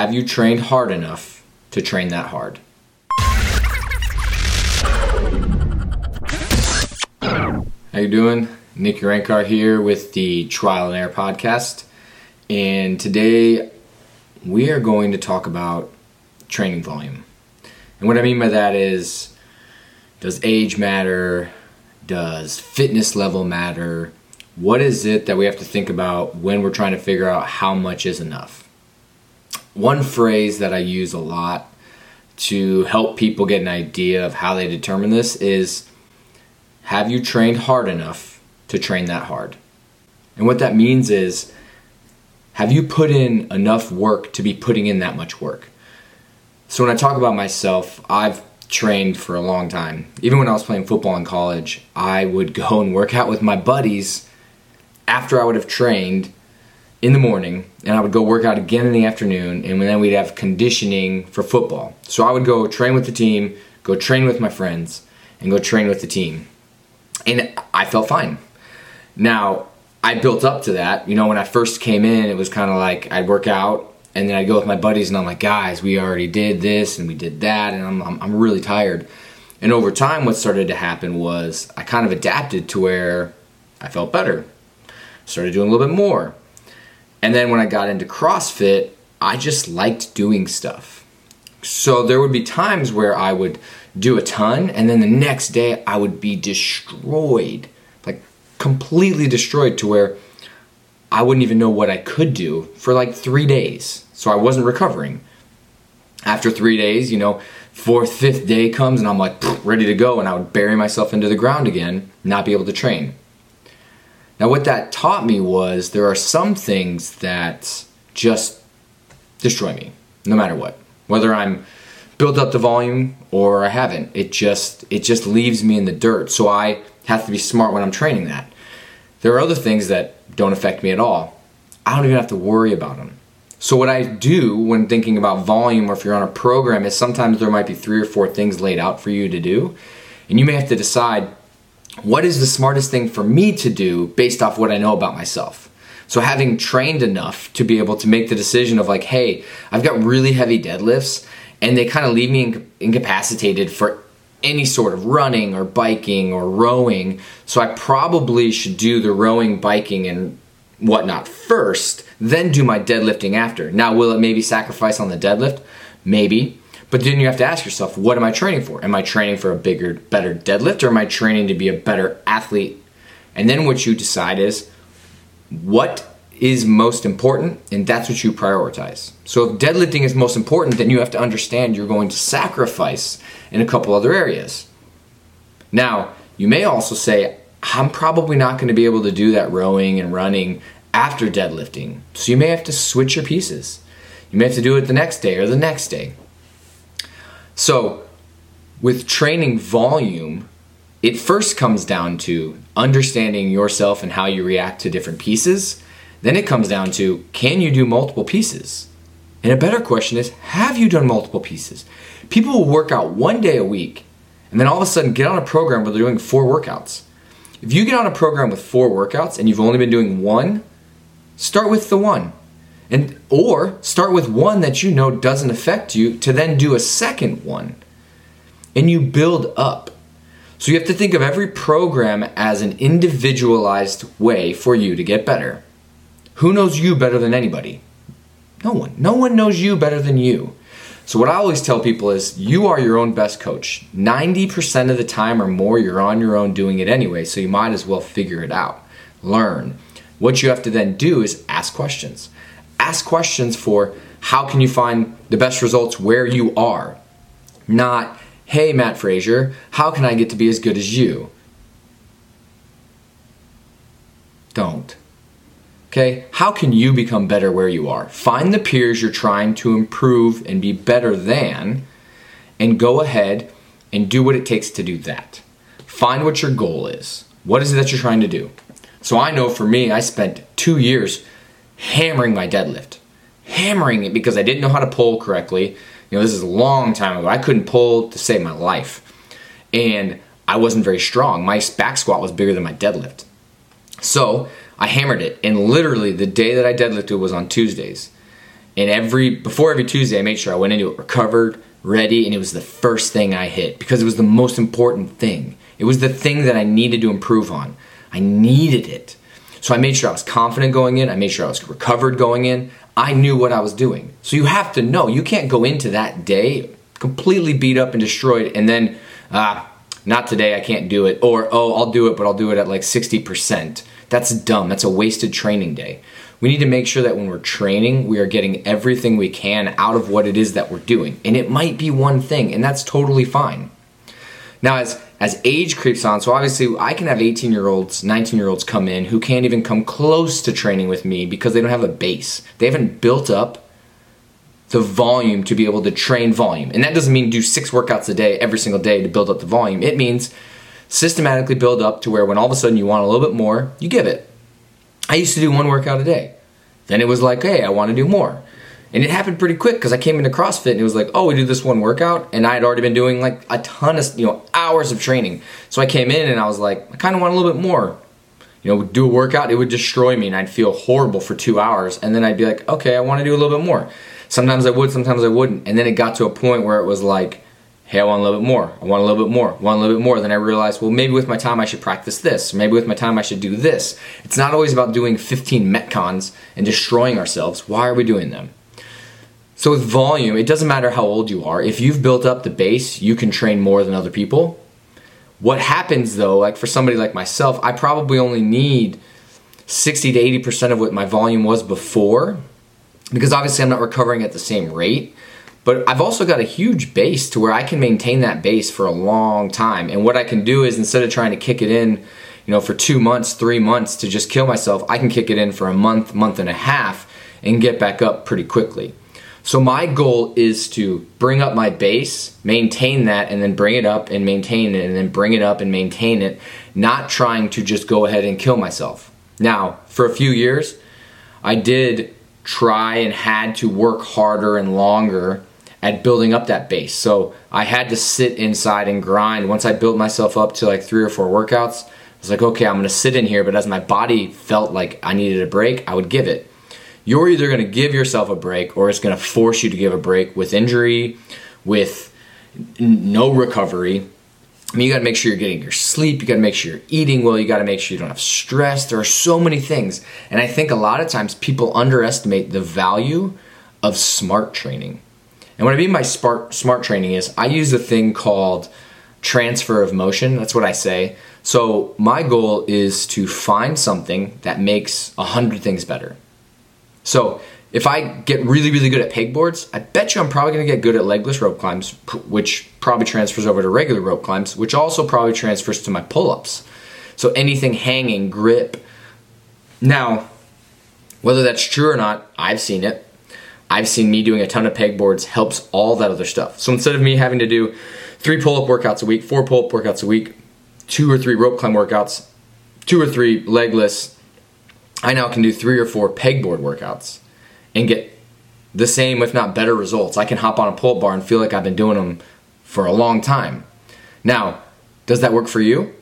have you trained hard enough to train that hard? How you doing? Nick Urankar here with the Trial and Error podcast. And today we are going to talk about training volume. And what I mean by that is, does age matter? Does fitness level matter? What is it that we have to think about when we're trying to figure out how much is enough? One phrase that I use a lot to help people get an idea of how they determine this is, have you trained hard enough to train that hard? And what that means is, have you put in enough work to be putting in that much work? So when I talk about myself, I've trained for a long time. Even when I was playing football in college, I would go and work out with my buddies after I would have trained in the morning, and I would go work out again in the afternoon, and then we'd have conditioning for football. So I would go train with the team, go train with my friends, and go train with the team. And I felt fine. Now, I built up to that. You know, when I first came in, it was kind of like I'd work out, and then I'd go with my buddies, and I'm like, guys, we already did this, and we did that, and I'm really tired. And over time, what started to happen was I kind of adapted to where I felt better. Started doing a little bit more. And then when I got into CrossFit, I just liked doing stuff. So there would be times where I would do a ton, and then the next day I would be destroyed, like completely destroyed, to where I wouldn't even know what I could do for like 3 days. So I wasn't recovering. After 3 days, fourth, fifth day comes and I'm like ready to go, and I would bury myself into the ground again, not be able to train. Now what that taught me was there are some things that just destroy me, no matter what. Whether I'm built up to volume or I haven't, it just leaves me in the dirt. So I have to be smart when I'm training that. There are other things that don't affect me at all. I don't even have to worry about them. So what I do when thinking about volume, or if you're on a program, is sometimes there might be 3 or 4 things laid out for you to do, and you may have to decide, what is the smartest thing for me to do based off what I know about myself? So having trained enough to be able to make the decision of like, hey, I've got really heavy deadlifts, and they kind of leave me incapacitated for any sort of running or biking or rowing, so I probably should do the rowing, biking, and whatnot first, then do my deadlifting after. Now, will it maybe sacrifice on the deadlift? Maybe. But then you have to ask yourself, what am I training for? Am I training for a bigger, better deadlift, or am I training to be a better athlete? And then what you decide is, what is most important, and that's what you prioritize. So if deadlifting is most important, then you have to understand you're going to sacrifice in a couple other areas. Now, you may also say, I'm probably not going to be able to do that rowing and running after deadlifting. So you may have to switch your pieces. You may have to do it the next day or the next day. So with training volume, it first comes down to understanding yourself and how you react to different pieces. Then it comes down to, can you do multiple pieces? And a better question is, have you done multiple pieces? People will work out 1 day a week and then all of a sudden get on a program where they're doing 4 workouts. If you get on a program with 4 workouts and you've only been doing 1, start with the 1. Or start with 1 that you know doesn't affect you, to then do a second one. And you build up. So you have to think of every program as an individualized way for you to get better. Who knows you better than anybody? No one. No one knows you better than you. So what I always tell people is, you are your own best coach. 90% of the time or more, you're on your own doing it anyway, so you might as well figure it out. Learn. What you have to then do is ask questions. Ask questions for, how can you find the best results where you are? Not, hey, Matt Frazier, how can I get to be as good as you? Don't. Okay, how can you become better where you are? Find the peers you're trying to improve and be better than, and go ahead and do what it takes to do that. Find what your goal is. What is it that you're trying to do? So I know for me, I spent 2 years hammering my deadlift. Hammering it because I didn't know how to pull correctly. This is a long time ago. I couldn't pull to save my life. And I wasn't very strong. My back squat was bigger than my deadlift. So I hammered it, and literally the day that I deadlifted was on Tuesdays. And before every Tuesday, I made sure I went into it recovered, ready, and it was the first thing I hit because it was the most important thing. It was the thing that I needed to improve on. I needed it. So I made sure I was confident going in. I made sure I was recovered going in. I knew what I was doing. So you have to know. You can't go into that day completely beat up and destroyed and then, not today, I can't do it. Or, I'll do it, but I'll do it at like 60%. That's dumb. That's a wasted training day. We need to make sure that when we're training, we are getting everything we can out of what it is that we're doing. And it might be one thing, and that's totally fine. Now, as age creeps on, so obviously I can have 18-year-olds, 19-year-olds come in who can't even come close to training with me because they don't have a base. They haven't built up the volume to be able to train volume. And that doesn't mean do 6 workouts a day every single day to build up the volume. It means systematically build up to where when all of a sudden you want a little bit more, you give it. I used to do 1 workout a day. Then it was like, hey, I want to do more. And it happened pretty quick because I came into CrossFit and it was like, we do this 1 workout. And I had already been doing like a ton of, hours of training. So I came in and I was like, I kind of want a little bit more. Do a workout, it would destroy me and I'd feel horrible for 2 hours. And then I'd be like, okay, I want to do a little bit more. Sometimes I would, sometimes I wouldn't. And then it got to a point where it was like, hey, I want a little bit more. I want a little bit more. I want a little bit more. Then I realized, well, maybe with my time I should practice this. Maybe with my time I should do this. It's not always about doing 15 Metcons and destroying ourselves. Why are we doing them? So with volume, it doesn't matter how old you are. If you've built up the base, you can train more than other people. What happens though, like for somebody like myself, I probably only need 60 to 80% of what my volume was before, because obviously I'm not recovering at the same rate. But I've also got a huge base to where I can maintain that base for a long time. And what I can do is instead of trying to kick it in, for 2 months, 3 months to just kill myself, I can kick it in for a month, month and a half and get back up pretty quickly. So my goal is to bring up my base, maintain that, and then bring it up and maintain it, and then bring it up and maintain it, not trying to just go ahead and kill myself. Now, for a few years, I did try and had to work harder and longer at building up that base. So I had to sit inside and grind. Once I built myself up to like 3 or 4 workouts, I was like, okay, I'm gonna sit in here, but as my body felt like I needed a break, I would give it. You're either gonna give yourself a break or it's gonna force you to give a break with injury, with no recovery. I mean, you gotta make sure you're getting your sleep, you gotta make sure you're eating well, you gotta make sure you don't have stress. There are so many things. And I think a lot of times people underestimate the value of smart training. And what I mean by smart training is I use a thing called transfer of motion. That's what I say. So my goal is to find something that makes 100 things better. So if I get really, really good at pegboards, I bet you I'm probably going to get good at legless rope climbs, which probably transfers over to regular rope climbs, which also probably transfers to my pull-ups. So anything hanging, grip. Now, whether that's true or not, I've seen it. I've seen me doing a ton of pegboards helps all that other stuff. So instead of me having to do 3 pull-up workouts a week, 4 pull-up workouts a week, 2 or 3 rope climb workouts, 2 or 3 legless, I now can do 3 or 4 pegboard workouts and get the same, if not better results. I can hop on a pull-up bar and feel like I've been doing them for a long time. Now, does that work for you?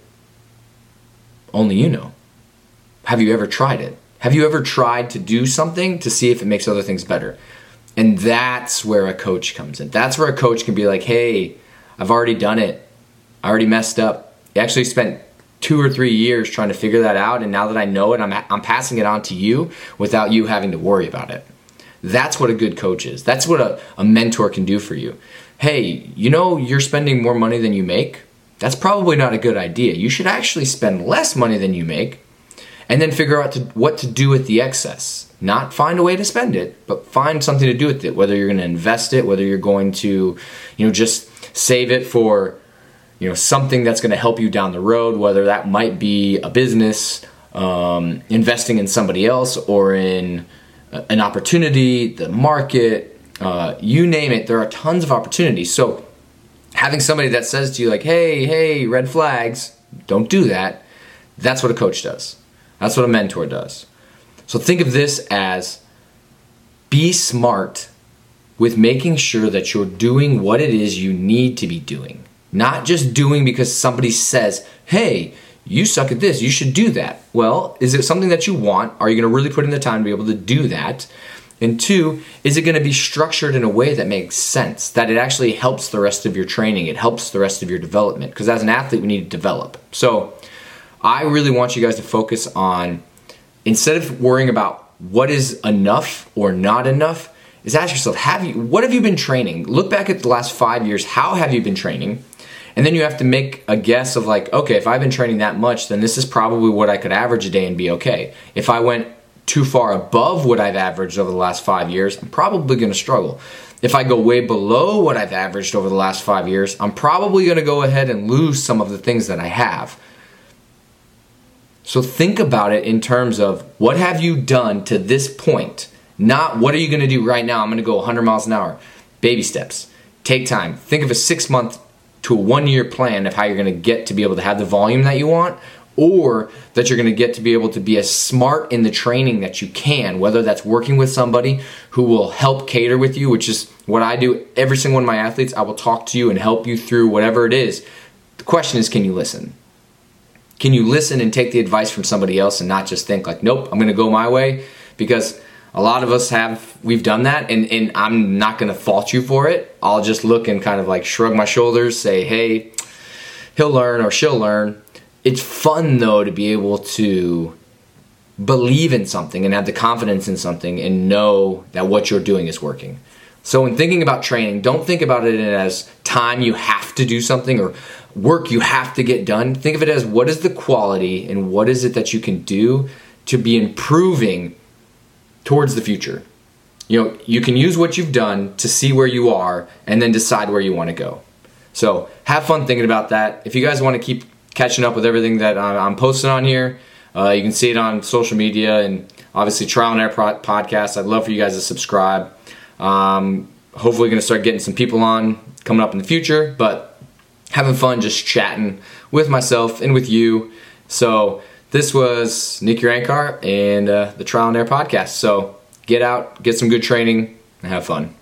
Only you know. Have you ever tried it? Have you ever tried to do something to see if it makes other things better? And that's where a coach comes in. That's where a coach can be like, hey, I've already done it. I already messed up. I actually spent 2 or 3 years trying to figure that out, and now that I know it, I'm passing it on to you without you having to worry about it. That's what a good coach is. That's what a mentor can do for you. Hey, you're spending more money than you make? That's probably not a good idea. You should actually spend less money than you make and then figure out what to do with the excess. Not find a way to spend it, but find something to do with it, whether you're going to invest it, whether you're going to, just save it for, something that's going to help you down the road, whether that might be a business, investing in somebody else, or in an opportunity, the market, you name it. There are tons of opportunities. So having somebody that says to you like, hey, red flags, don't do that. That's what a coach does. That's what a mentor does. So think of this as be smart with making sure that you're doing what it is you need to be doing. Not just doing because somebody says, hey, you suck at this, you should do that. Well, is it something that you want? Are you going to really put in the time to be able to do that? And two, is it going to be structured in a way that makes sense, that it actually helps the rest of your training, it helps the rest of your development? Because as an athlete, we need to develop. So I really want you guys to focus on, instead of worrying about what is enough or not enough, is ask yourself, what have you been training? Look back at the last 5 years, how have you been training? And then you have to make a guess of like, okay, if I've been training that much, then this is probably what I could average a day and be okay. If I went too far above what I've averaged over the last 5 years, I'm probably going to struggle. If I go way below what I've averaged over the last 5 years, I'm probably going to go ahead and lose some of the things that I have. So think about it in terms of, what have you done to this point? Not what are you going to do right now? I'm going to go 100 miles an hour. Baby steps. Take time. Think of a 6-month to a 1-year plan of how you're going to get to be able to have the volume that you want, or that you're going to get to be able to be as smart in the training that you can, whether that's working with somebody who will help cater with you, which is what I do. Every single one of my athletes, I will talk to you and help you through whatever it is. The question is, can you listen? Can you listen and take the advice from somebody else and not just think like, nope, I'm going to go my way? Because a lot of us we've done that, and I'm not going to fault you for it. I'll just look and kind of like shrug my shoulders, say, hey, he'll learn or she'll learn. It's fun though to be able to believe in something and have the confidence in something and know that what you're doing is working. So when thinking about training, don't think about it as time you have to do something or work you have to get done. Think of it as, what is the quality and what is it that you can do to be improving towards the future. You can use what you've done to see where you are and then decide where you want to go. So have fun thinking about that. If you guys want to keep catching up with everything that I'm posting on here, you can see it on social media and obviously Trial and Error Podcast. I'd love for you guys to subscribe. Hopefully going to start getting some people on coming up in the future, but having fun just chatting with myself and with you. So this was Nick Urankar and the Trial and Error Podcast. So get out, get some good training, and have fun.